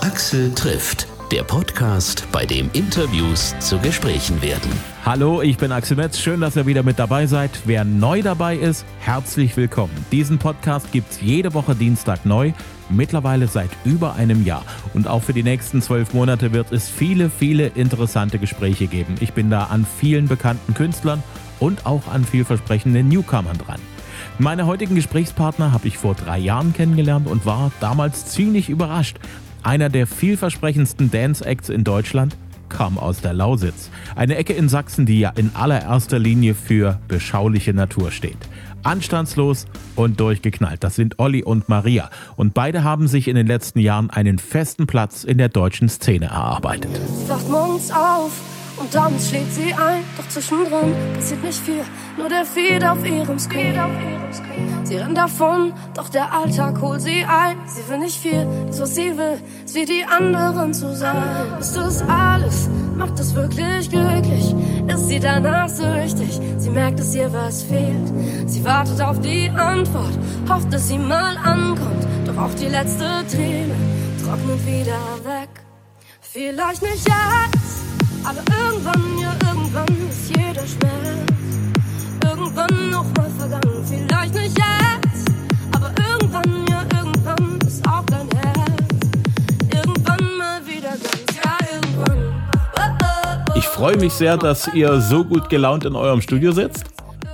Axel trifft, der Podcast, bei dem Interviews zu Gesprächen werden. Hallo, ich bin Axel Metz. Schön, dass ihr wieder mit dabei seid. Wer neu dabei ist, herzlich willkommen. Diesen Podcast gibt's jede Woche Dienstag neu, mittlerweile seit über einem Jahr. Und auch für die nächsten 12 Monate wird es viele, viele interessante Gespräche geben. Ich bin da an vielen bekannten Künstlern und auch an vielversprechenden Newcomern dran. Meine heutigen Gesprächspartner habe ich vor 3 Jahren kennengelernt und war damals ziemlich überrascht. Einer der vielversprechendsten Dance-Acts in Deutschland kam aus der Lausitz. Eine Ecke in Sachsen, die ja in allererster Linie für beschauliche Natur steht. Anstandslos und durchgeknallt, das sind Olli und Maria. Und beide haben sich in den letzten Jahren einen festen Platz in der deutschen Szene erarbeitet. Sie wacht morgens auf und dann schlägt sie ein. Doch zwischendrin passiert nicht viel, nur der Feed auf ihrem Screen. Sie rennt davon, doch der Alltag holt sie ein. Sie will nicht viel, das was sie will, ist wie die anderen zu sein. Ist das alles, macht es wirklich glücklich? Ist sie danach süchtig? Sie merkt, dass ihr was fehlt. Sie wartet auf die Antwort, hofft, dass sie mal ankommt. Doch auch die letzte Träne trocknet wieder weg. Vielleicht nicht jetzt, aber irgendwann, ja irgendwann ist jeder Schmerz irgendwann noch mal vergangen. Vielleicht nicht jetzt, aber irgendwann, ja irgendwann ist auch dein Herz irgendwann mal wieder ganz, ja irgendwann. Ich freue mich sehr, dass ihr so gut gelaunt in eurem Studio sitzt.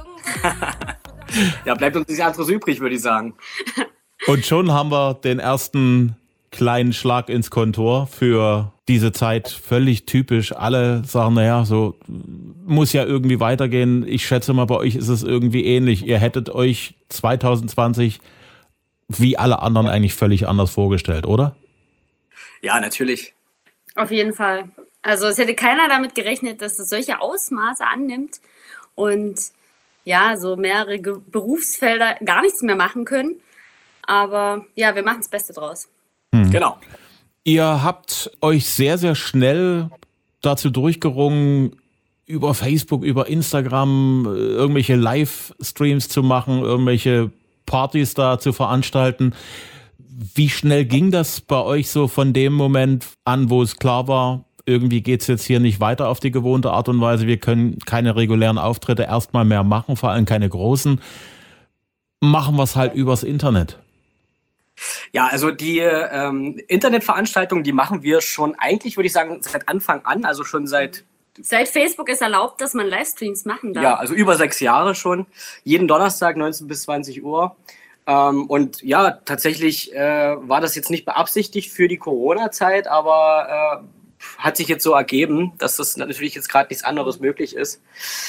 Ja, bleibt uns nichts anderes übrig, würde ich sagen. Und schon haben wir den ersten kleinen Schlag ins Kontor für diese Zeit, völlig typisch. Alle sagen, naja, so muss ja irgendwie weitergehen. Ich schätze mal, bei euch ist es irgendwie ähnlich. Ihr hättet euch 2020 wie alle anderen eigentlich völlig anders vorgestellt, oder? Ja, natürlich. Auf jeden Fall. Also es hätte keiner damit gerechnet, dass es solche Ausmaße annimmt und ja, so mehrere Berufsfelder gar nichts mehr machen können. Aber ja, wir machen das Beste draus. Genau. Ihr habt euch sehr, sehr schnell dazu durchgerungen, über Facebook, über Instagram irgendwelche Livestreams zu machen, irgendwelche Partys da zu veranstalten. Wie schnell ging das bei euch so von dem Moment an, wo es klar war, irgendwie geht's jetzt hier nicht weiter auf die gewohnte Art und Weise, wir können keine regulären Auftritte erstmal mehr machen, vor allem keine großen, machen wir es halt übers Internet? Ja, also die Internetveranstaltungen, die machen wir schon eigentlich, würde ich sagen, seit Anfang an, also schon seit Facebook ist erlaubt, dass man Livestreams machen darf. Ja, also über 6 Jahre schon. Jeden Donnerstag 19 bis 20 Uhr. Und ja, tatsächlich war das jetzt nicht beabsichtigt für die Corona-Zeit, aber hat sich jetzt so ergeben, dass das natürlich jetzt gerade nichts anderes möglich ist.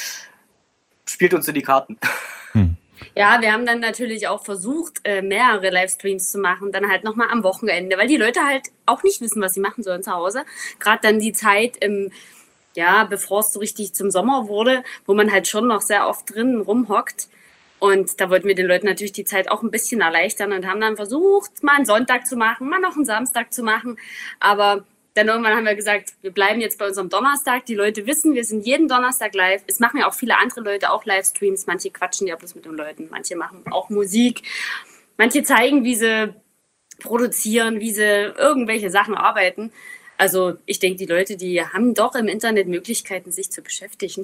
Spielt uns in die Karten. Ja, wir haben dann natürlich auch versucht, mehrere Livestreams zu machen, dann halt nochmal am Wochenende, weil die Leute halt auch nicht wissen, was sie machen sollen zu Hause. Gerade dann die Zeit, bevor es so richtig zum Sommer wurde, wo man halt schon noch sehr oft drinnen rumhockt. Und da wollten wir den Leuten natürlich die Zeit auch ein bisschen erleichtern und haben dann versucht, mal einen Sonntag zu machen, mal noch einen Samstag zu machen. Aber dann irgendwann haben wir gesagt, wir bleiben jetzt bei unserem Donnerstag. Die Leute wissen, wir sind jeden Donnerstag live. Es machen ja auch viele andere Leute auch Livestreams. Manche quatschen ja bloß mit den Leuten. Manche machen auch Musik. Manche zeigen, wie sie produzieren, wie sie irgendwelche Sachen arbeiten. Also ich denke, die Leute, die haben doch im Internet Möglichkeiten, sich zu beschäftigen.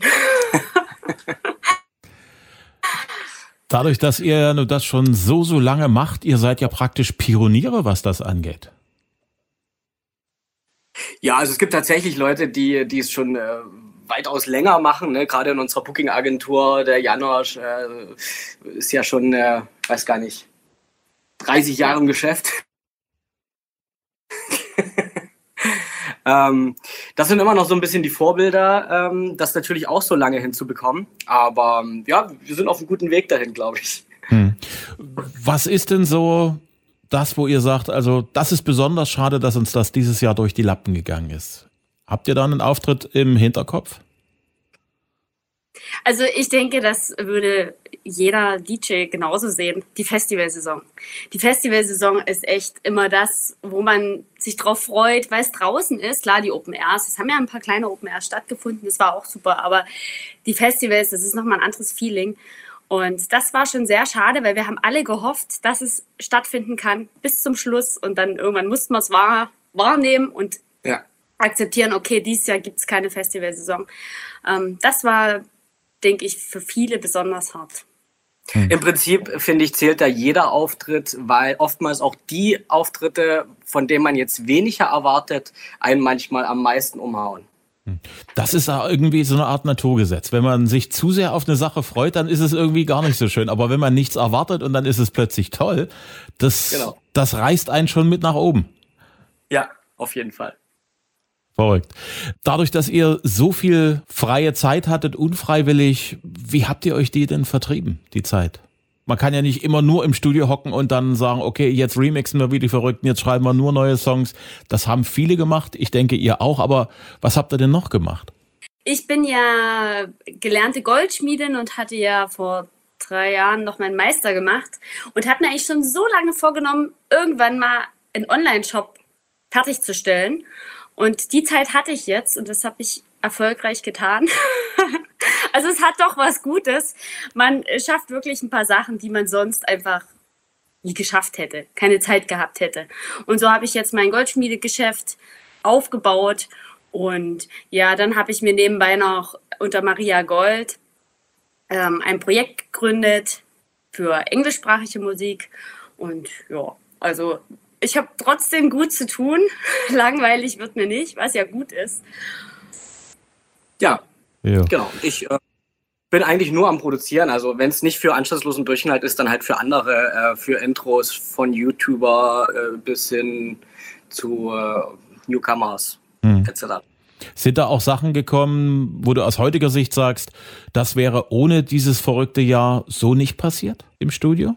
Dadurch, dass ihr das schon so lange macht, ihr seid ja praktisch Pioniere, was das angeht. Ja, also es gibt tatsächlich Leute, die es schon weitaus länger machen, ne? Gerade in unserer Booking-Agentur, der Janosch ist ja schon, weiß gar nicht, 30 Jahre im Geschäft. Das sind immer noch so ein bisschen die Vorbilder, das natürlich auch so lange hinzubekommen. Aber ja, wir sind auf einem guten Weg dahin, glaube ich. Was ist denn so das, wo ihr sagt, also das ist besonders schade, dass uns das dieses Jahr durch die Lappen gegangen ist? Habt ihr da einen Auftritt im Hinterkopf? Also ich denke, das würde jeder DJ genauso sehen, die Festivalsaison. Die Festivalsaison ist echt immer das, wo man sich drauf freut, weil es draußen ist. Klar, die Open Airs, es haben ja ein paar kleine Open Airs stattgefunden, das war auch super, aber die Festivals, das ist nochmal ein anderes Feeling. Und das war schon sehr schade, weil wir haben alle gehofft, dass es stattfinden kann bis zum Schluss und dann irgendwann mussten wir es wahrnehmen und Ja. akzeptieren, okay, dieses Jahr gibt es keine Festivalsaison. Das war, denke ich, für viele besonders hart. Im Prinzip, finde ich, zählt da jeder Auftritt, weil oftmals auch die Auftritte, von denen man jetzt weniger erwartet, einen manchmal am meisten umhauen. Das ist auch irgendwie so eine Art Naturgesetz. Wenn man sich zu sehr auf eine Sache freut, dann ist es irgendwie gar nicht so schön. Aber wenn man nichts erwartet und dann ist es plötzlich toll, das reißt einen schon mit nach oben. Ja, auf jeden Fall. Verrückt. Dadurch, dass ihr so viel freie Zeit hattet, unfreiwillig, wie habt ihr euch die denn vertrieben, die Zeit? Man kann ja nicht immer nur im Studio hocken und dann sagen, okay, jetzt remixen wir wie die Verrückten, jetzt schreiben wir nur neue Songs. Das haben viele gemacht, ich denke ihr auch, aber was habt ihr denn noch gemacht? Ich bin ja gelernte Goldschmiedin und hatte ja vor 3 Jahren noch meinen Meister gemacht und hatte mir eigentlich schon so lange vorgenommen, irgendwann mal einen Online-Shop fertigzustellen. Und die Zeit hatte ich jetzt und das habe ich erfolgreich getan. Also es hat doch was Gutes. Man schafft wirklich ein paar Sachen, die man sonst einfach nie geschafft hätte, keine Zeit gehabt hätte. Und so habe ich jetzt mein Goldschmiedegeschäft aufgebaut. Und ja, dann habe ich mir nebenbei noch unter Maria Gold ein Projekt gegründet für englischsprachige Musik. Und ja, also ich habe trotzdem gut zu tun. Langweilig wird mir nicht, was ja gut ist. Ja. Genau. Ich bin eigentlich nur am Produzieren. Also wenn es nicht für anschlusslosen Durchhalt ist, dann halt für andere, für Intros von YouTuber bis hin zu Newcomers etc. Sind da auch Sachen gekommen, wo du aus heutiger Sicht sagst, das wäre ohne dieses verrückte Jahr so nicht passiert im Studio?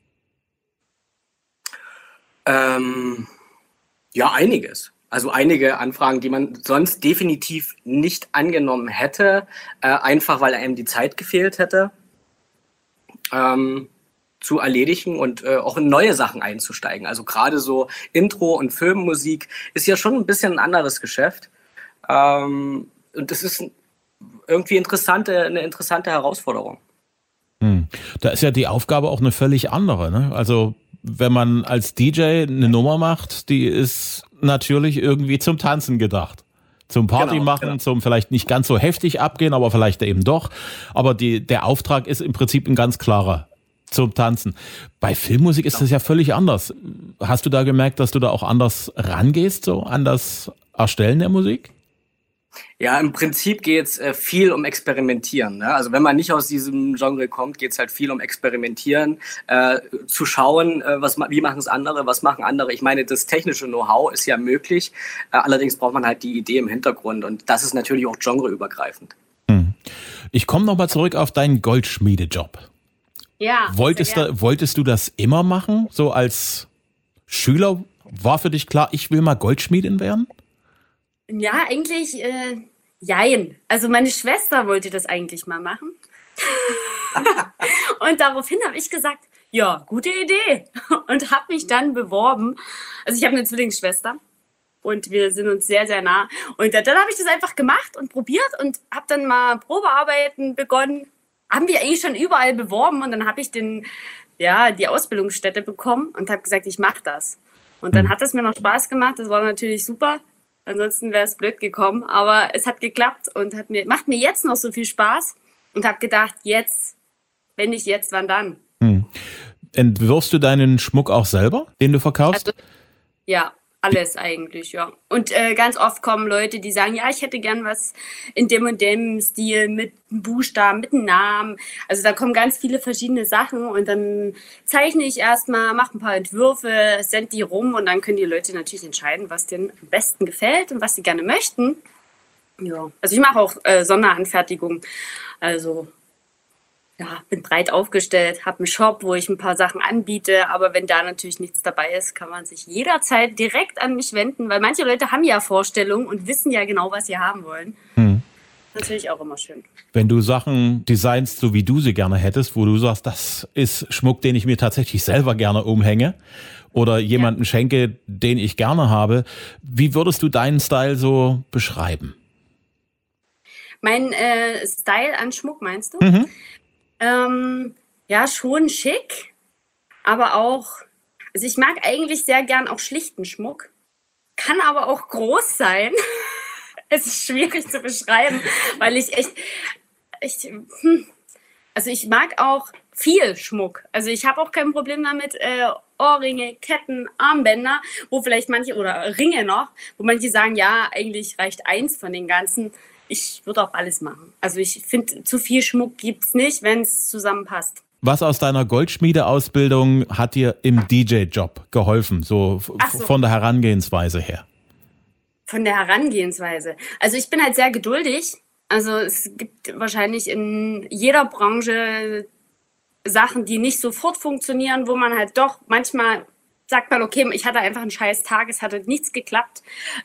Ja, einiges. Also einige Anfragen, die man sonst definitiv nicht angenommen hätte, einfach weil einem die Zeit gefehlt hätte, zu erledigen und auch in neue Sachen einzusteigen. Also gerade so Intro- und Filmmusik ist ja schon ein bisschen ein anderes Geschäft. Und das ist irgendwie eine interessante Herausforderung. Da ist ja die Aufgabe auch eine völlig andere, ne? Also wenn man als DJ eine Nummer macht, die ist natürlich irgendwie zum Tanzen gedacht. Zum Party machen, zum vielleicht nicht ganz so heftig abgehen, aber vielleicht eben doch. Aber der Auftrag ist im Prinzip ein ganz klarer, zum Tanzen. Bei Filmmusik ist das ja völlig anders. Hast du da gemerkt, dass du da auch anders rangehst, so an das Erstellen der Musik? Ja, im Prinzip geht's viel um Experimentieren. Ne? Also wenn man nicht aus diesem Genre kommt, geht's halt viel um Experimentieren, zu schauen, wie machen es andere, was machen andere. Ich meine, das technische Know-how ist ja möglich, allerdings braucht man halt die Idee im Hintergrund und das ist natürlich auch genreübergreifend. Ich komme nochmal zurück auf deinen Goldschmiedejob. Ja. Wolltest du das immer machen? So als Schüler war für dich klar, ich will mal Goldschmiedin werden? Ja, eigentlich jein. Also meine Schwester wollte das eigentlich mal machen. Und daraufhin habe ich gesagt, ja, gute Idee. Und habe mich dann beworben. Also ich habe eine Zwillingsschwester und wir sind uns sehr, sehr nah. Und dann habe ich das einfach gemacht und probiert und habe dann mal Probearbeiten begonnen. Haben wir eigentlich schon überall beworben und dann habe ich die Ausbildungsstätte bekommen und habe gesagt, ich mache das. Und dann hat es mir noch Spaß gemacht. Das war natürlich super. Ansonsten wäre es blöd gekommen, aber es hat geklappt und macht mir jetzt noch so viel Spaß und habe gedacht, jetzt, wenn nicht jetzt, wann dann? Entwirfst du deinen Schmuck auch selber, den du verkaufst? Also, ja, alles eigentlich, ja. Und ganz oft kommen Leute, die sagen, ja, ich hätte gern was in dem und dem Stil mit einem Buchstaben, mit einem Namen. Also da kommen ganz viele verschiedene Sachen und dann zeichne ich erstmal, mache ein paar Entwürfe, sende die rum und dann können die Leute natürlich entscheiden, was denen am besten gefällt und was sie gerne möchten. Ja, also ich mache auch Sonderanfertigung. Also ja, bin breit aufgestellt, habe einen Shop, wo ich ein paar Sachen anbiete, aber wenn da natürlich nichts dabei ist, kann man sich jederzeit direkt an mich wenden, weil manche Leute haben ja Vorstellungen und wissen ja genau, was sie haben wollen. Natürlich auch immer schön. Wenn du Sachen designst, so wie du sie gerne hättest, wo du sagst, das ist Schmuck, den ich mir tatsächlich selber gerne umhänge oder jemanden schenke, den ich gerne habe, wie würdest du deinen Style so beschreiben? Mein Style an Schmuck, meinst du? Ja, schon schick, aber auch, also ich mag eigentlich sehr gern auch schlichten Schmuck. kann aber auch groß sein. Es ist schwierig zu beschreiben, weil also ich mag auch viel Schmuck. Also ich habe auch kein Problem damit, Ohrringe, Ketten, Armbänder, wo vielleicht manche, oder Ringe noch, wo manche sagen, ja, eigentlich reicht eins von den ganzen. Ich würde auch alles machen. Also ich finde, zu viel Schmuck gibt es nicht, wenn es zusammenpasst. Was aus deiner Goldschmiedeausbildung hat dir im DJ-Job geholfen, so von der Herangehensweise her? Von der Herangehensweise. Also ich bin halt sehr geduldig. Also es gibt wahrscheinlich in jeder Branche Sachen, die nicht sofort funktionieren, wo man halt doch manchmal sagt man, okay, ich hatte einfach einen scheiß Tag, es hatte nichts geklappt.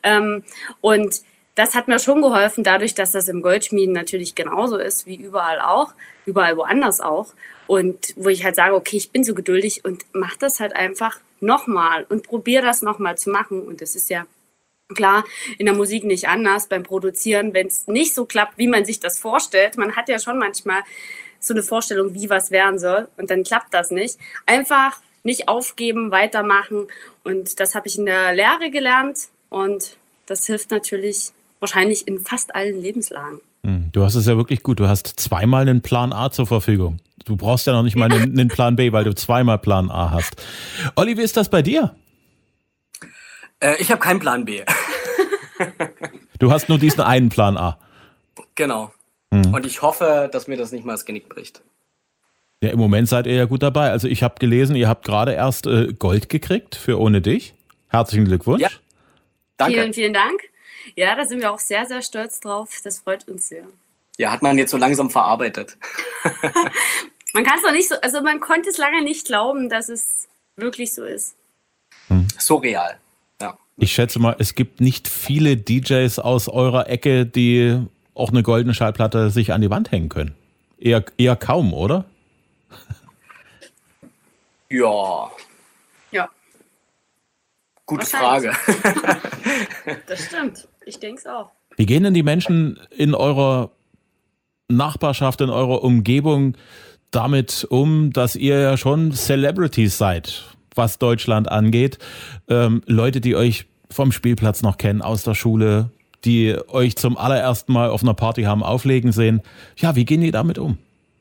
Und das hat mir schon geholfen, dadurch, dass das im Goldschmieden natürlich genauso ist, wie überall woanders auch. Und wo ich halt sage, okay, ich bin so geduldig und mach das halt einfach nochmal und probiere das nochmal zu machen. Und das ist ja klar in der Musik nicht anders beim Produzieren, wenn es nicht so klappt, wie man sich das vorstellt. Man hat ja schon manchmal so eine Vorstellung, wie was werden soll und dann klappt das nicht. Einfach nicht aufgeben, weitermachen und das habe ich in der Lehre gelernt und das hilft natürlich wahrscheinlich in fast allen Lebenslagen. Du hast es ja wirklich gut. Du hast zweimal einen Plan A zur Verfügung. Du brauchst ja noch nicht mal einen Plan B, weil du zweimal Plan A hast. Olli, wie ist das bei dir? Ich habe keinen Plan B. Du hast nur diesen einen Plan A. Genau. Und ich hoffe, dass mir das nicht mal das Genick bricht. Ja, im Moment seid ihr ja gut dabei. Also ich habe gelesen, ihr habt gerade erst Gold gekriegt für Ohne dich. Herzlichen Glückwunsch. Ja, danke. Vielen, vielen Dank. Ja, da sind wir auch sehr, sehr stolz drauf. Das freut uns sehr. Ja, hat man jetzt so langsam verarbeitet. Man kann es noch nicht so, also man konnte es lange nicht glauben, dass es wirklich so ist. Surreal. Ja. Ich schätze mal, es gibt nicht viele DJs aus eurer Ecke, die auch eine goldene Schallplatte sich an die Wand hängen können. Eher kaum, oder? Ja. Ja. Gute Frage. Das stimmt. Ich denke es auch. Wie gehen denn die Menschen in eurer Nachbarschaft, in eurer Umgebung damit um, dass ihr ja schon Celebrities seid, was Deutschland angeht? Leute, die euch vom Spielplatz noch kennen, aus der Schule, die euch zum allerersten Mal auf einer Party haben auflegen sehen. Ja, wie gehen die damit um?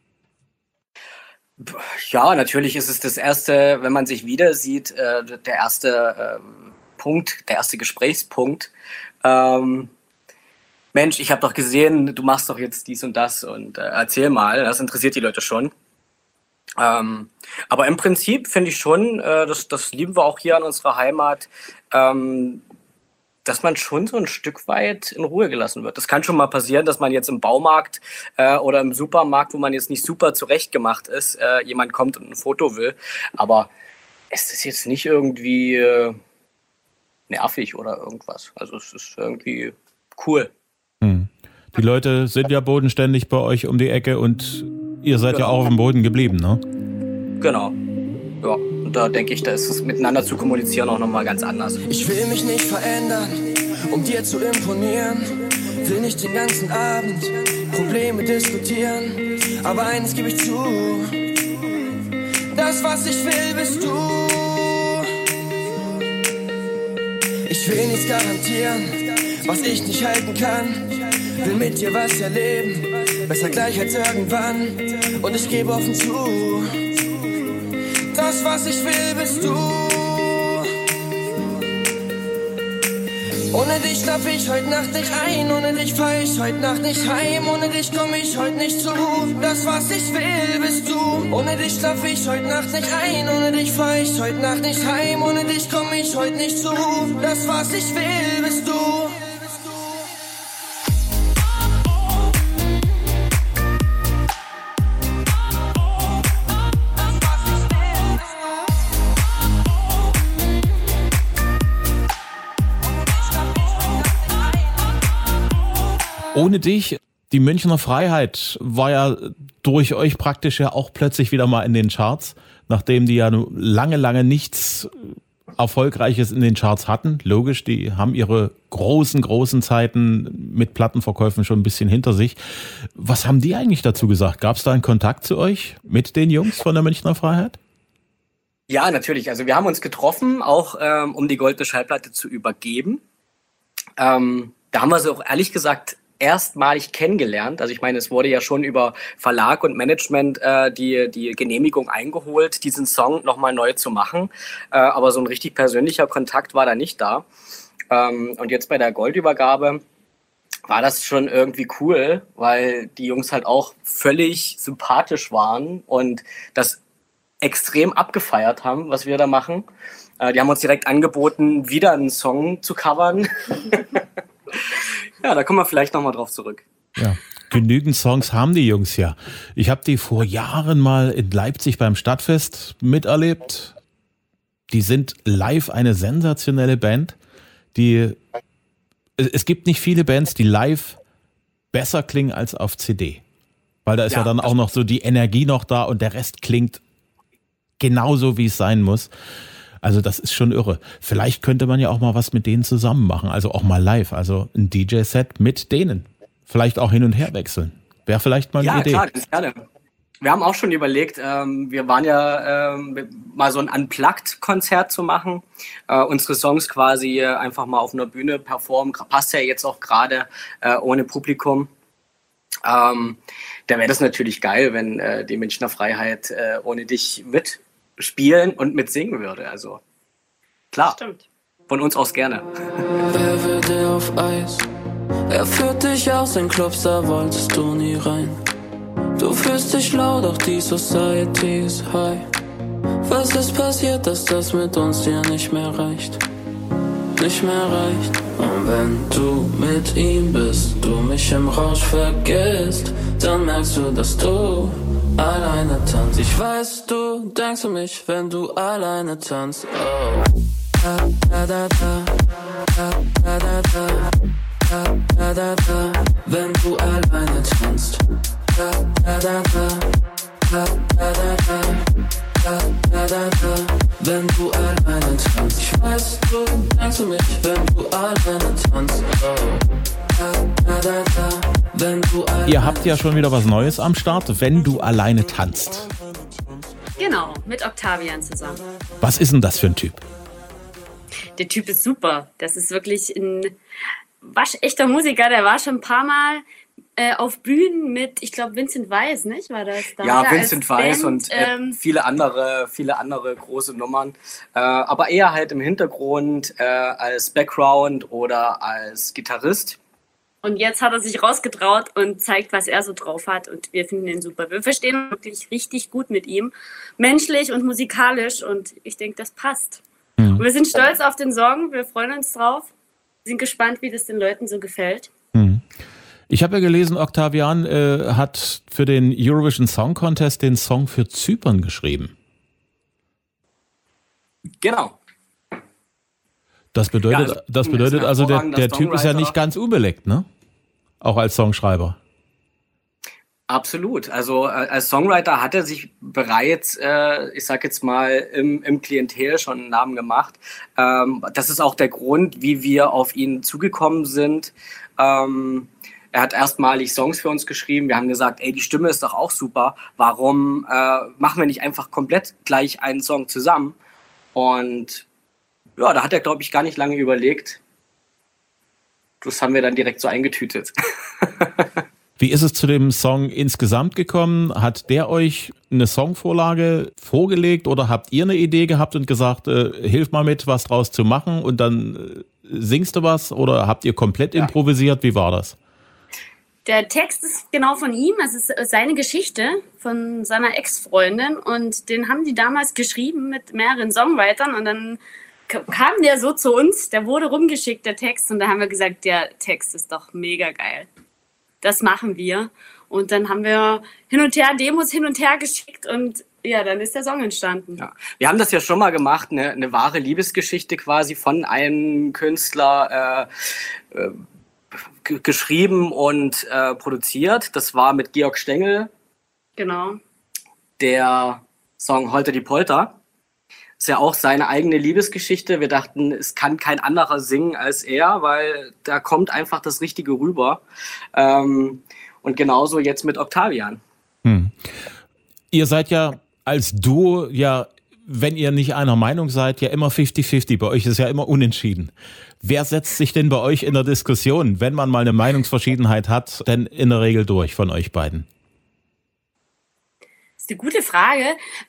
Ja, natürlich ist es das erste, wenn man sich wieder sieht, der erste Punkt, der erste Gesprächspunkt. Mensch, ich habe doch gesehen, du machst doch jetzt dies und das und erzähl mal, das interessiert die Leute schon. Aber im Prinzip finde ich schon, das lieben wir auch hier an unserer Heimat, dass man schon so ein Stück weit in Ruhe gelassen wird. Das kann schon mal passieren, dass man jetzt im Baumarkt oder im Supermarkt, wo man jetzt nicht super zurechtgemacht ist, jemand kommt und ein Foto will. Aber es ist jetzt nicht irgendwie nervig oder irgendwas. Also es ist irgendwie cool. Die Leute sind ja bodenständig bei euch um die Ecke und ihr seid ja auch auf dem Boden geblieben, ne? Genau. Ja, und da denke ich, da ist es miteinander zu kommunizieren auch nochmal ganz anders. Ich will mich nicht verändern, um dir zu imponieren. Will nicht den ganzen Abend Probleme diskutieren. Aber eines gebe ich zu: Das, was ich will, bist du. Ich will nichts garantieren, was ich nicht halten kann. Will mit dir was erleben, besser gleich als irgendwann. Und ich gebe offen zu: Das, was ich will, bist du. Ohne dich schlaf ich heute Nacht nicht ein, ohne dich fahr ich heute Nacht nicht heim, ohne dich komm ich heute nicht zu. Das, was ich will, bist du. Ohne dich schlaf ich heute Nacht nicht ein, ohne dich fahr ich heute Nacht nicht heim, ohne dich komm ich heute nicht zu. Das, was ich will, bist du. Ohne dich, die Münchner Freiheit war ja durch euch praktisch ja auch plötzlich wieder mal in den Charts, nachdem die ja lange, lange nichts Erfolgreiches in den Charts hatten. Logisch, die haben ihre großen Zeiten mit Plattenverkäufen schon ein bisschen hinter sich. Was haben die eigentlich dazu gesagt? Gab es da einen Kontakt zu euch mit den Jungs von der Münchner Freiheit? Ja, natürlich. Also wir haben uns getroffen, auch um die goldene Schallplatte zu übergeben. Da haben wir sie auch ehrlich gesagt erstmalig kennengelernt. Also ich meine, es wurde ja schon über Verlag und Management die Genehmigung eingeholt, diesen Song nochmal neu zu machen. Aber so ein richtig persönlicher Kontakt war da nicht da. Und jetzt bei der Goldübergabe war das schon irgendwie cool, weil die Jungs halt auch völlig sympathisch waren und das extrem abgefeiert haben, was wir da machen. Die haben uns direkt angeboten, wieder einen Song zu covern. Ja, da kommen wir vielleicht nochmal drauf zurück. Ja, genügend Songs haben die Jungs ja. Ich habe die vor Jahren mal in Leipzig beim Stadtfest miterlebt. Die sind live eine sensationelle Band. Es gibt nicht viele Bands, die live besser klingen als auf CD. Weil da ist ja dann auch noch so die Energie noch da und der Rest klingt genauso, wie es sein muss. Also das ist schon irre. Vielleicht könnte man ja auch mal was mit denen zusammen machen, also auch mal live, also ein DJ-Set mit denen. Vielleicht auch hin und her wechseln. Wäre vielleicht mal eine Idee. Ja, klar, ganz gerne. Wir haben auch schon überlegt, wir waren ja mal so ein Unplugged-Konzert zu machen, unsere Songs quasi einfach mal auf einer Bühne performen. Passt ja jetzt auch gerade ohne Publikum. Da wäre das natürlich geil, wenn die Münchner Freiheit ohne dich mitspielen und mitsingen würde. Also klar, stimmt. Von uns aus gerne. Wer will dir auf Eis? Er führt dich aus den Clubs, da wolltest du nie rein. Du fühlst dich schlau, doch die Society ist high. Was ist passiert, dass das mit uns dir nicht mehr reicht? Nicht mehr reicht. Und wenn du mit ihm bist, du mich im Rausch vergisst, dann merkst du, dass du alleine tanzt. Ich weiß, du denkst an mich, wenn du alleine tanzt. Oh. Da, da, da, da. Da, da, da, da. Da, da, da, da. Wenn du alleine tanzt. Da, da, da, da. Da, da, da, da. Da, da, da, da. Wenn du alleine tanzt. Ich weiß, du denkst an mich, wenn du alleine tanzt. Oh. Da, da, da, da. Wenn du alleine. Ihr habt ja schon wieder was Neues am Start, wenn du alleine tanzt. Genau, mit Octavian zusammen. Was ist denn das für ein Typ? Der Typ ist super. Das ist wirklich ein waschechter Musiker. Der war schon ein paar Mal auf Bühnen mit, ich glaube, Vincent Weiss, nicht? War das da? Ja, Vincent Weiss und viele andere große Nummern. Aber eher halt im Hintergrund als Background oder als Gitarrist. Und jetzt hat er sich rausgetraut und zeigt, was er so drauf hat. Und wir finden ihn super. Wir verstehen uns wirklich richtig gut mit ihm. Menschlich und musikalisch. Und ich denke, das passt. Und wir sind stolz auf den Song. Wir freuen uns drauf. Wir sind gespannt, wie das den Leuten so gefällt. Ich habe ja gelesen, Octavian hat für den Eurovision Song Contest den Song für Zypern geschrieben. Genau. Das bedeutet also, der Typ ist ja nicht ganz unbeleckt, ne? Auch als Songschreiber. Absolut. Also als Songwriter hat er sich bereits, ich sag jetzt mal, im Klientel schon einen Namen gemacht. Das ist auch der Grund, wie wir auf ihn zugekommen sind. Er hat erstmalig Songs für uns geschrieben. Wir haben gesagt, ey, die Stimme ist doch auch super. Warum machen wir nicht einfach komplett gleich einen Song zusammen? Und ja, da hat er, glaube ich, gar nicht lange überlegt. Das haben wir dann direkt so eingetütet. Wie ist es zu dem Song insgesamt gekommen? Hat der euch eine Songvorlage vorgelegt oder habt ihr eine Idee gehabt und gesagt, hilf mal mit, was draus zu machen und dann singst du was? Oder habt ihr komplett improvisiert? Wie war das? Der Text ist genau von ihm, es ist seine Geschichte von seiner Ex-Freundin und den haben die damals geschrieben mit mehreren Songwritern und dann kam der so zu uns, der wurde rumgeschickt, der Text, und da haben wir gesagt, der Text ist doch mega geil. Das machen wir. Und dann haben wir Demos hin und her geschickt und ja, dann ist der Song entstanden. Ja. Wir haben das ja schon mal gemacht, eine wahre Liebesgeschichte quasi von einem Künstler geschrieben und produziert. Das war mit Georg Stengel. Genau. Der Song Holter die Polter. Ist ja auch seine eigene Liebesgeschichte. Wir dachten, es kann kein anderer singen als er, weil da kommt einfach das Richtige rüber. Und genauso jetzt mit Octavian. Ihr seid ja als Duo ja wenn ihr nicht einer Meinung seid, ja immer 50-50. Bei euch ist ja immer unentschieden. Wer setzt sich denn bei euch in der Diskussion, wenn man mal eine Meinungsverschiedenheit hat, denn in der Regel durch von euch beiden? Das ist eine gute Frage.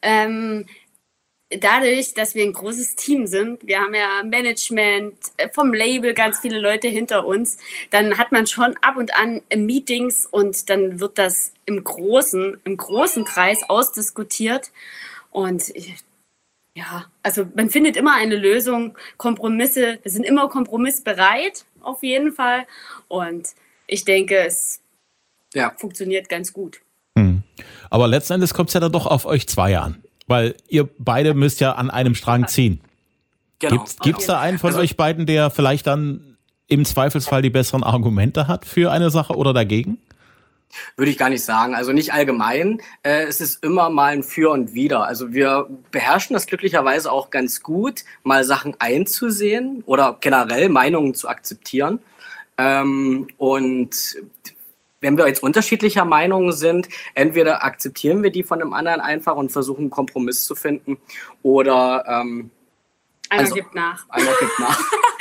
Dadurch, dass wir ein großes Team sind, wir haben ja Management, vom Label ganz viele Leute hinter uns, dann hat man schon ab und an Meetings und dann wird das im großen Kreis ausdiskutiert. Und ja, also man findet immer eine Lösung, Kompromisse, wir sind immer kompromissbereit, auf jeden Fall. Und ich denke, es funktioniert ganz gut. Aber letzten Endes kommt es ja dann doch auf euch zwei an. Weil ihr beide müsst ja an einem Strang ziehen. Genau. Gibt's da einen von euch beiden, der vielleicht dann im Zweifelsfall die besseren Argumente hat für eine Sache oder dagegen? Würde ich gar nicht sagen. Also nicht allgemein. Es ist immer mal ein Für und Wider. Also wir beherrschen das glücklicherweise auch ganz gut, mal Sachen einzusehen oder generell Meinungen zu akzeptieren. Und wenn wir jetzt unterschiedlicher Meinung sind, entweder akzeptieren wir die von dem anderen einfach und versuchen einen Kompromiss zu finden oder einer gibt nach. Einer gibt nach.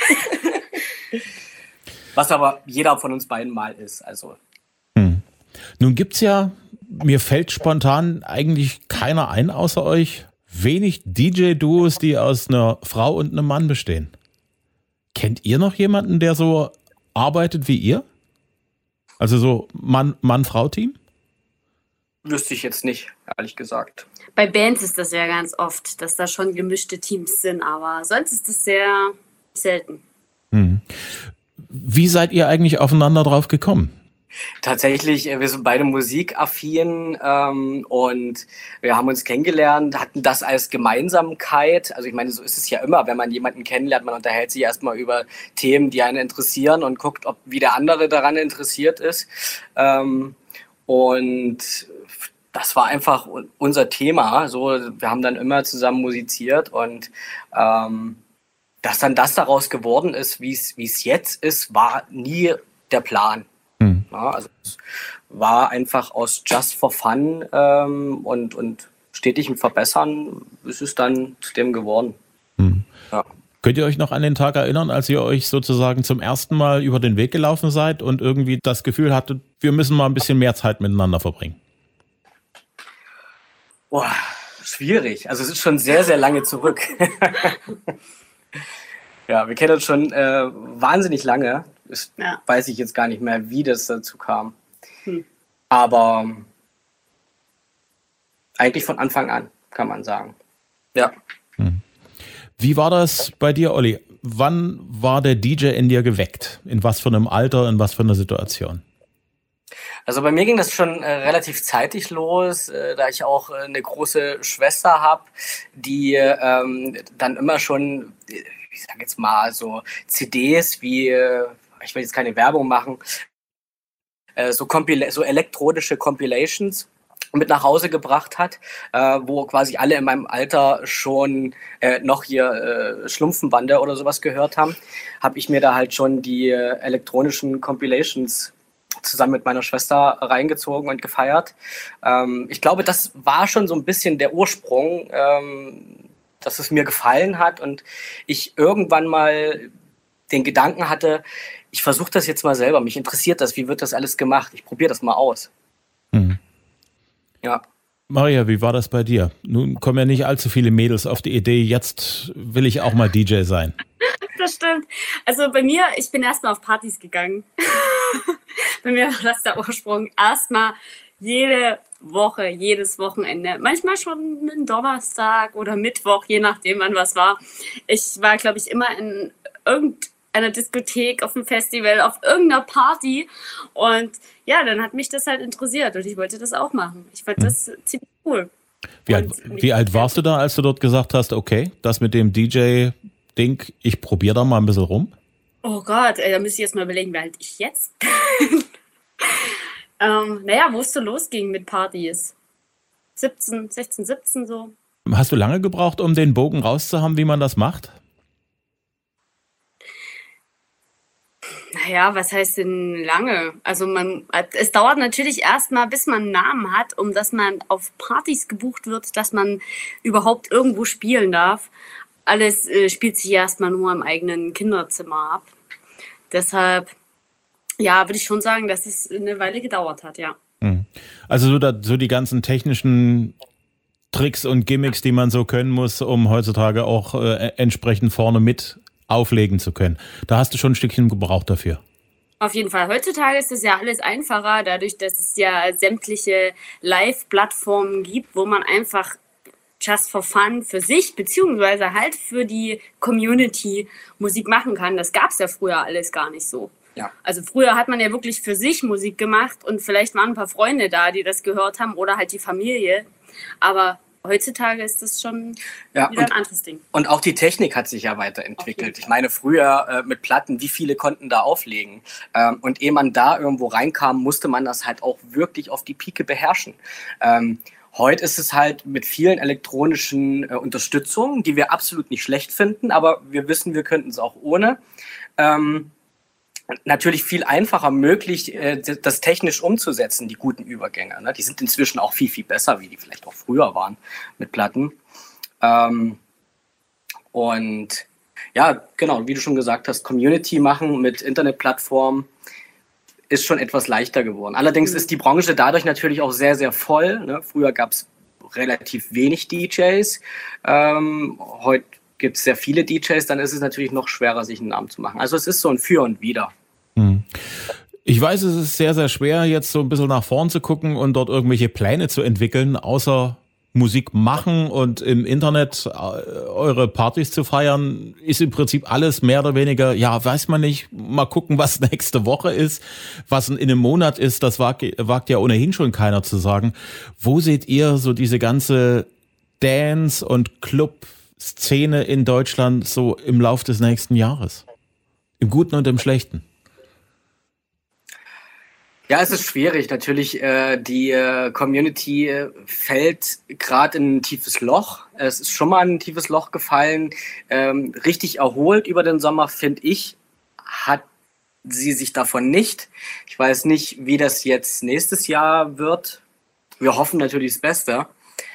Was aber jeder von uns beiden mal ist. Also. Nun gibt's ja, mir fällt spontan eigentlich keiner ein außer euch, wenig DJ-Duos, die aus einer Frau und einem Mann bestehen. Kennt ihr noch jemanden, der so arbeitet wie ihr? Also so Mann-Frau-Team? Wüsste ich jetzt nicht, ehrlich gesagt. Bei Bands ist das ja ganz oft, dass da schon gemischte Teams sind, aber sonst ist das sehr selten. Wie seid ihr eigentlich aufeinander drauf gekommen? Tatsächlich, wir sind beide musikaffin und wir haben uns kennengelernt, hatten das als Gemeinsamkeit. Also ich meine, so ist es ja immer, wenn man jemanden kennenlernt, man unterhält sich erstmal über Themen, die einen interessieren und guckt, wie der andere daran interessiert ist. Und das war einfach unser Thema. So, wir haben dann immer zusammen musiziert und dass dann das daraus geworden ist, wie es jetzt ist, war nie der Plan. Ja, also es war einfach aus Just for Fun und stetigem Verbessern ist es dann zu dem geworden. Ja. Könnt ihr euch noch an den Tag erinnern, als ihr euch sozusagen zum ersten Mal über den Weg gelaufen seid und irgendwie das Gefühl hattet, wir müssen mal ein bisschen mehr Zeit miteinander verbringen? Boah, schwierig. Also es ist schon sehr, sehr lange zurück. Ja, wir kennen uns schon wahnsinnig lange. Weiß ich jetzt gar nicht mehr, wie das dazu kam. Aber eigentlich von Anfang an, kann man sagen. Ja. Wie war das bei dir, Olli? Wann war der DJ in dir geweckt? In was für einem Alter, in was für einer Situation? Also bei mir ging das schon relativ zeitig los, da ich auch eine große Schwester habe, die dann immer schon, ich sage jetzt mal, so CDs wie, ich will jetzt keine Werbung machen, so elektronische Compilations mit nach Hause gebracht hat, wo quasi alle in meinem Alter schon noch hier Schlumpfenbande oder sowas gehört haben, habe ich mir da halt schon die elektronischen Compilations zusammen mit meiner Schwester reingezogen und gefeiert. Ich glaube, das war schon so ein bisschen der Ursprung, dass es mir gefallen hat und ich irgendwann mal den Gedanken hatte, ich versuche das jetzt mal selber, mich interessiert das, wie wird das alles gemacht, ich probiere das mal aus. Ja. Maria, wie war das bei dir? Nun kommen ja nicht allzu viele Mädels auf die Idee, jetzt will ich auch mal DJ sein. Das stimmt. Also bei mir, ich bin erstmal auf Partys gegangen. Bei mir war das der Ursprung. Erstmal jede Woche, jedes Wochenende. Manchmal schon einen Donnerstag oder Mittwoch, je nachdem wann was war. Ich war, glaube ich, immer in irgendeiner Diskothek, auf einem Festival, auf irgendeiner Party. Und ja, dann hat mich das halt interessiert und ich wollte das auch machen. Ich fand das ziemlich cool. Wie alt warst du da, als du dort gesagt hast, okay, das mit dem DJ-Ding, ich probiere da mal ein bisschen rum? Oh Gott, da müsste ich jetzt mal überlegen, wie alt ich jetzt bin. Wo es so losging mit Partys. 16, 17 so. Hast du lange gebraucht, um den Bogen rauszuhaben, wie man das macht? Naja, was heißt denn lange? Also es dauert natürlich erstmal, bis man einen Namen hat, dass man auf Partys gebucht wird, dass man überhaupt irgendwo spielen darf. Alles spielt sich erstmal nur im eigenen Kinderzimmer ab. Deshalb, ja, würde ich schon sagen, dass es eine Weile gedauert hat, ja. Also so die ganzen technischen Tricks und Gimmicks, die man so können muss, um heutzutage auch entsprechend vorne mit auflegen zu können. Da hast du schon ein Stückchen gebraucht dafür. Auf jeden Fall. Heutzutage ist es ja alles einfacher, dadurch, dass es ja sämtliche Live-Plattformen gibt, wo man einfach just for fun für sich, beziehungsweise halt für die Community Musik machen kann. Das gab es ja früher alles gar nicht so. Ja. Also früher hat man ja wirklich für sich Musik gemacht und vielleicht waren ein paar Freunde da, die das gehört haben oder halt die Familie. Aber heutzutage ist das schon wieder ein anderes Ding. Und auch die Technik hat sich ja weiterentwickelt. Ich meine, früher mit Platten, wie viele konnten da auflegen? Und ehe man da irgendwo reinkam, musste man das halt auch wirklich auf die Pike beherrschen. Heute ist es halt mit vielen elektronischen Unterstützungen, die wir absolut nicht schlecht finden, aber wir wissen, wir könnten es auch ohne. Natürlich viel einfacher möglich, das technisch umzusetzen, die guten Übergänge. Ne? Die sind inzwischen auch viel, viel besser, wie die vielleicht auch früher waren mit Platten. Und ja, genau, wie du schon gesagt hast, Community machen mit Internetplattformen ist schon etwas leichter geworden. Allerdings ist die Branche dadurch natürlich auch sehr, sehr voll. Ne? Früher gab es relativ wenig DJs. Heute gibt es sehr viele DJs, dann ist es natürlich noch schwerer, sich einen Namen zu machen. Also es ist so ein Für und Wider. Ich weiß, es ist sehr, sehr schwer, jetzt so ein bisschen nach vorn zu gucken und dort irgendwelche Pläne zu entwickeln, außer Musik machen und im Internet eure Partys zu feiern, ist im Prinzip alles mehr oder weniger, ja, weiß man nicht, mal gucken, was nächste Woche ist, was in einem Monat ist, das wagt ja ohnehin schon keiner zu sagen. Wo seht ihr so diese ganze Dance- und Club-Szene in Deutschland so im Lauf des nächsten Jahres? Im Guten und im Schlechten? Ja, es ist schwierig. Natürlich, die Community fällt gerade in ein tiefes Loch. Es ist schon mal ein tiefes Loch gefallen. Richtig erholt über den Sommer, finde ich, hat sie sich davon nicht. Ich weiß nicht, wie das jetzt nächstes Jahr wird. Wir hoffen natürlich das Beste.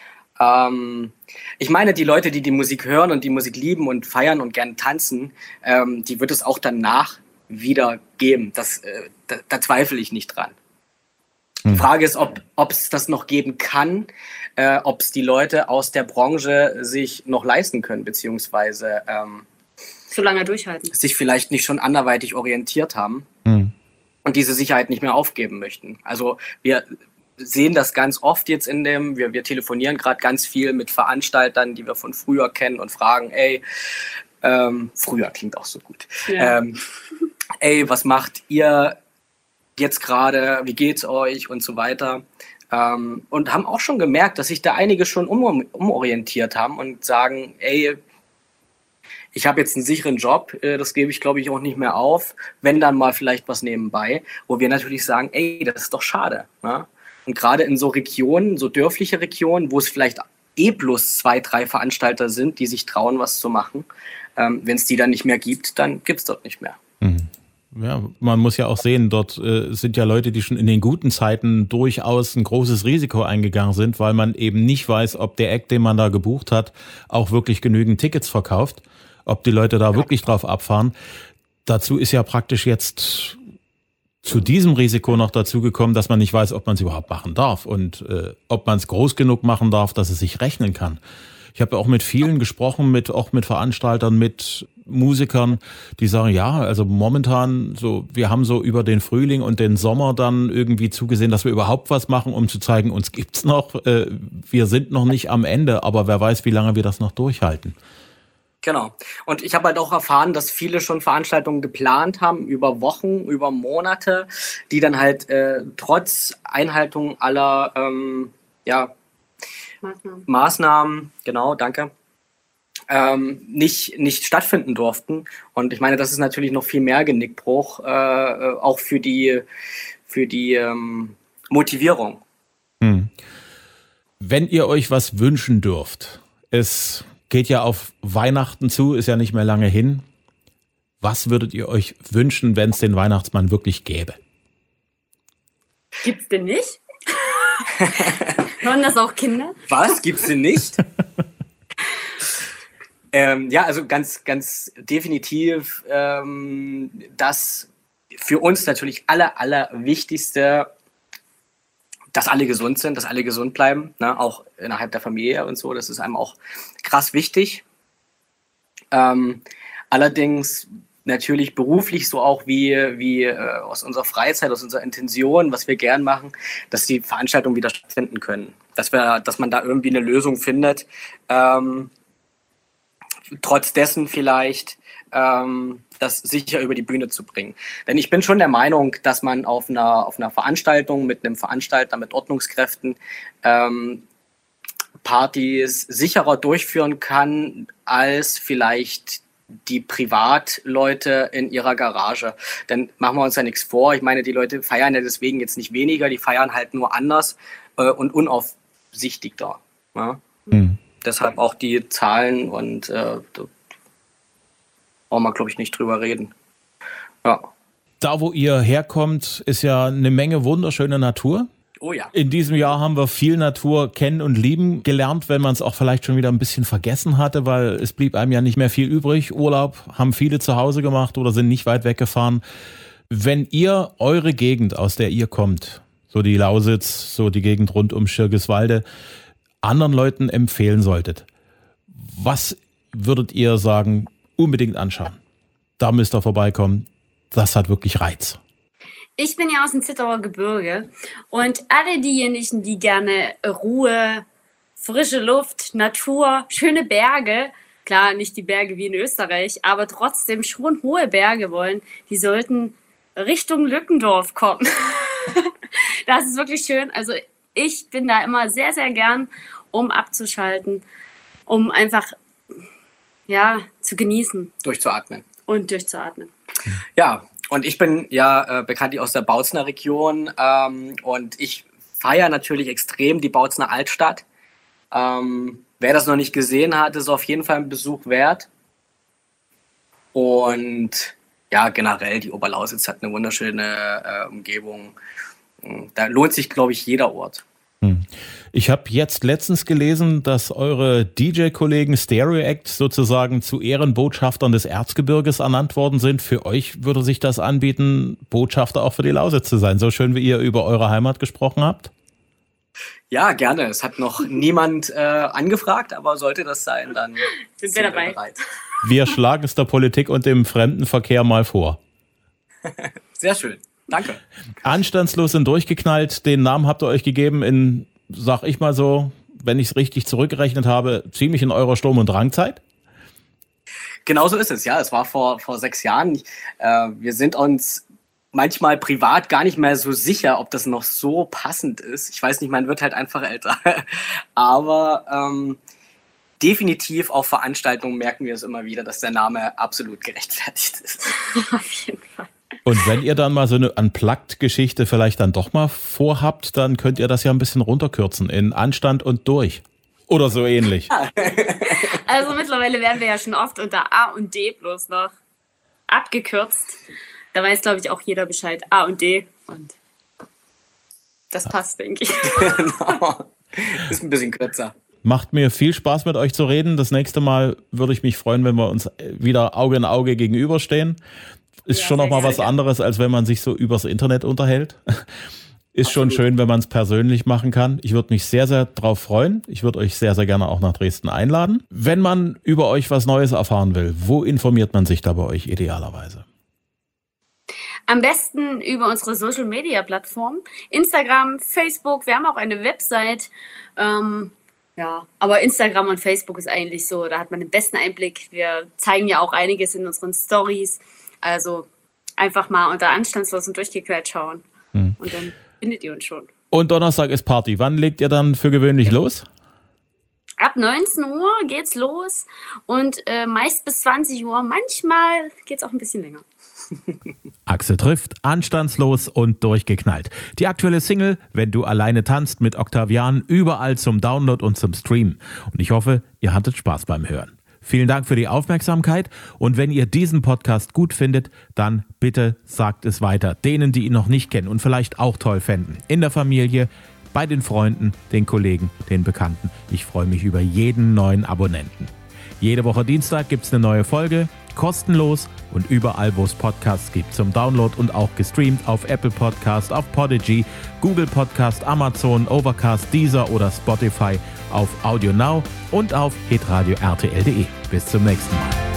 Ich meine, die Leute, die die Musik hören und die Musik lieben und feiern und gerne tanzen, die wird es auch danach wieder geben. Da zweifle ich nicht dran. Die Frage ist, ob es das noch geben kann, ob es die Leute aus der Branche sich noch leisten können, beziehungsweise so lange durchhalten, sich vielleicht nicht schon anderweitig orientiert haben und diese Sicherheit nicht mehr aufgeben möchten. Also wir sehen das ganz oft jetzt wir telefonieren gerade ganz viel mit Veranstaltern, die wir von früher kennen und fragen, früher klingt auch so gut. Ja. Was macht ihr jetzt gerade? Wie geht's euch? Und so weiter. Und haben auch schon gemerkt, dass sich da einige schon umorientiert haben und sagen, ich habe jetzt einen sicheren Job, das gebe ich, glaube ich, auch nicht mehr auf, wenn dann mal vielleicht was nebenbei, wo wir natürlich sagen, das ist doch schade. Ne? Und gerade in so Regionen, so dörfliche Regionen, wo es vielleicht bloß 2, 3 Veranstalter sind, die sich trauen, was zu machen, wenn es die dann nicht mehr gibt, dann gibt es dort nicht mehr. Ja, man muss ja auch sehen, dort sind ja Leute, die schon in den guten Zeiten durchaus ein großes Risiko eingegangen sind, weil man eben nicht weiß, ob der Act, den man da gebucht hat, auch wirklich genügend Tickets verkauft, ob die Leute da wirklich drauf abfahren. Dazu ist ja praktisch jetzt zu diesem Risiko noch dazu gekommen, dass man nicht weiß, ob man es überhaupt machen darf und ob man es groß genug machen darf, dass es sich rechnen kann. Ich habe auch mit vielen gesprochen, auch mit Veranstaltern, mit Musikern, die sagen, ja, also momentan wir haben so über den Frühling und den Sommer dann irgendwie zugesehen, dass wir überhaupt was machen, um zu zeigen, uns gibt's noch. Wir sind noch nicht am Ende, aber wer weiß, wie lange wir das noch durchhalten. Genau. Und ich habe halt auch erfahren, dass viele schon Veranstaltungen geplant haben, über Wochen, über Monate, die dann halt trotz Einhaltung aller Maßnahmen, genau, danke, nicht stattfinden durften. Und ich meine, das ist natürlich noch viel mehr Genickbruch, auch für die Motivierung. Wenn ihr euch was wünschen dürft, es geht ja auf Weihnachten zu, ist ja nicht mehr lange hin. Was würdet ihr euch wünschen, wenn es den Weihnachtsmann wirklich gäbe? Gibt's denn nicht? Hören das auch Kinder? Was? Gibt's denn nicht? Ja, also ganz, ganz definitiv das für uns natürlich Allerwichtigste, dass alle gesund sind, dass alle gesund bleiben, ne? Auch innerhalb der Familie und so. Das ist einem auch krass wichtig. Allerdings natürlich beruflich so auch wie aus unserer Freizeit, aus unserer Intention, was wir gern machen, dass die Veranstaltungen wieder stattfinden können. Dass man da irgendwie eine Lösung findet. Trotz dessen vielleicht das sicher über die Bühne zu bringen. Denn ich bin schon der Meinung, dass man auf einer Veranstaltung mit einem Veranstalter, mit Ordnungskräften Partys sicherer durchführen kann, als vielleicht die Privatleute in ihrer Garage. Denn machen wir uns ja nichts vor. Ich meine, die Leute feiern ja deswegen jetzt nicht weniger, die feiern halt nur anders und unaufsichtigter. Ja? Deshalb auch die Zahlen und da brauchen wir, glaube ich, nicht drüber reden. Ja. Da, wo ihr herkommt, ist ja eine Menge wunderschöne Natur. Oh ja. In diesem Jahr haben wir viel Natur kennen und lieben gelernt, wenn man es auch vielleicht schon wieder ein bisschen vergessen hatte, weil es blieb einem ja nicht mehr viel übrig. Urlaub haben viele zu Hause gemacht oder sind nicht weit weggefahren. Wenn ihr eure Gegend, aus der ihr kommt, so die Lausitz, so die Gegend rund um Schirgiswalde, anderen Leuten empfehlen solltet, was würdet ihr sagen, unbedingt anschauen? Da müsst ihr vorbeikommen. Das hat wirklich Reiz. Ich bin ja aus dem Zittauer Gebirge und alle diejenigen, die gerne Ruhe, frische Luft, Natur, schöne Berge, klar nicht die Berge wie in Österreich, aber trotzdem schon hohe Berge wollen, die sollten Richtung Lückendorf kommen. Das ist wirklich schön. Also ich bin da immer sehr, sehr gern, um abzuschalten, um einfach zu genießen. Durchzuatmen. Und durchzuatmen. Ja, und ich bin ja bekanntlich aus der Bautzner Region und ich feiere natürlich extrem die Bautzner Altstadt. Wer das noch nicht gesehen hat, ist auf jeden Fall ein Besuch wert. Und ja, generell, die Oberlausitz hat eine wunderschöne Umgebung. Da lohnt sich, glaube ich, jeder Ort. Ich habe jetzt letztens gelesen, dass eure DJ-Kollegen Stereo Act sozusagen zu Ehrenbotschaftern des Erzgebirges ernannt worden sind. Für euch würde sich das anbieten, Botschafter auch für die Lausitz zu sein, so schön wie ihr über eure Heimat gesprochen habt? Ja, gerne. Es hat noch niemand angefragt, aber sollte das sein, dann sind wir dabei. Bereit. Wir schlagen es der Politik und dem Fremdenverkehr mal vor. Sehr schön. Danke. Anstandslos und durchgeknallt, den Namen habt ihr euch gegeben in, sag ich mal so, wenn ich es richtig zurückgerechnet habe, ziemlich in eurer Sturm- und Drangzeit? Genau so ist es, ja. Es war vor 6 Jahren. Wir sind uns manchmal privat gar nicht mehr so sicher, ob das noch so passend ist. Ich weiß nicht, man wird halt einfach älter. Aber definitiv auf Veranstaltungen merken wir es immer wieder, dass der Name absolut gerechtfertigt ist. Auf jeden Fall. Und wenn ihr dann mal so eine Unplugged-Geschichte vielleicht dann doch mal vorhabt, dann könnt ihr das ja ein bisschen runterkürzen in Anstand und durch. Oder so ähnlich. Also mittlerweile werden wir ja schon oft unter A und D bloß noch abgekürzt. Da weiß, glaube ich, auch jeder Bescheid. A und D. Und das passt, denke ich. Genau. Ist ein bisschen kürzer. Macht mir viel Spaß, mit euch zu reden. Das nächste Mal würde ich mich freuen, wenn wir uns wieder Auge in Auge gegenüberstehen. Ist schon noch mal was anderes, als wenn man sich so übers Internet unterhält. Ist schon schön, wenn man es persönlich machen kann. Ich würde mich sehr, sehr drauf freuen. Ich würde euch sehr, sehr gerne auch nach Dresden einladen. Wenn man über euch was Neues erfahren will, wo informiert man sich da bei euch idealerweise? Am besten über unsere Social-Media-Plattformen. Instagram, Facebook, wir haben auch eine Website. Aber Instagram und Facebook ist eigentlich so, da hat man den besten Einblick. Wir zeigen ja auch einiges in unseren Stories. Also einfach mal unter Anstandslos und durchgeknallt schauen. Und dann findet ihr uns schon. Und Donnerstag ist Party. Wann legt ihr dann für gewöhnlich los? Ab 19 Uhr geht's los und meist bis 20 Uhr. Manchmal geht's auch ein bisschen länger. Axel trifft, anstandslos und durchgeknallt. Die aktuelle Single, Wenn du alleine tanzt, mit Octavian, überall zum Download und zum Stream. Und ich hoffe, ihr hattet Spaß beim Hören. Vielen Dank für die Aufmerksamkeit und wenn ihr diesen Podcast gut findet, dann bitte sagt es weiter. Denen, die ihn noch nicht kennen und vielleicht auch toll fänden. In der Familie, bei den Freunden, den Kollegen, den Bekannten. Ich freue mich über jeden neuen Abonnenten. Jede Woche Dienstag gibt es eine neue Folge, kostenlos und überall, wo es Podcasts gibt, zum Download und auch gestreamt auf Apple Podcast, auf Podigy, Google Podcast, Amazon, Overcast, Deezer oder Spotify, auf Audio Now und auf hitradio rtl.de. Bis zum nächsten Mal.